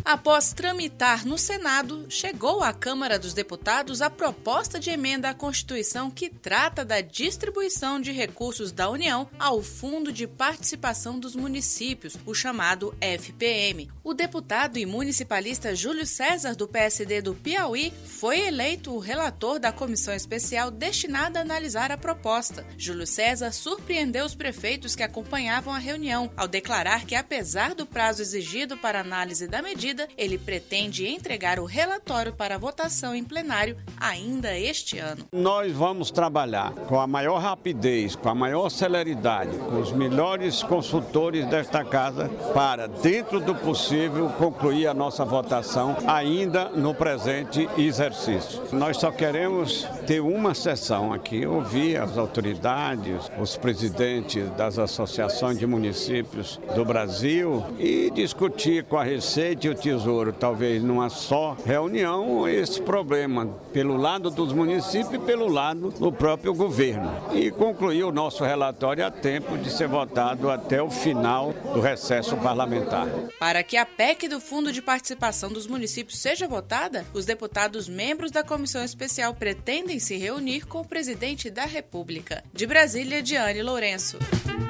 Após tramitar no Senado, chegou à Câmara dos Deputados a proposta de emenda à Constituição que trata da distribuição de recursos da União ao Fundo de Participação dos Municípios, o chamado FPM. O deputado e municipalista Júlio César, do PSD do Piauí, foi eleito o relator da comissão especial destinada a analisar a proposta. Júlio César surpreendeu os prefeitos que acompanhavam a reunião, ao declarar que, apesar do prazo exigido para análise da medida, ele pretende entregar o relatório para votação em plenário ainda este ano. Nós vamos trabalhar com a maior rapidez, com a maior celeridade, com os melhores consultores desta casa para, dentro do possível, concluir a nossa votação ainda no presente exercício. Nós só queremos ter uma sessão aqui, ouvir as autoridades, os presidentes das associações de municípios do Brasil e discutir com a Receita e o Tesouro, talvez numa só reunião, esse problema pelo lado dos municípios e pelo lado do próprio governo. E concluir o nosso relatório a tempo de ser votado até o final do recesso parlamentar. Para que a PEC do Fundo de Participação dos Municípios seja votada, os deputados membros da Comissão Especial pretendem se reunir com o presidente da República. De Brasília, Diane Lourenço.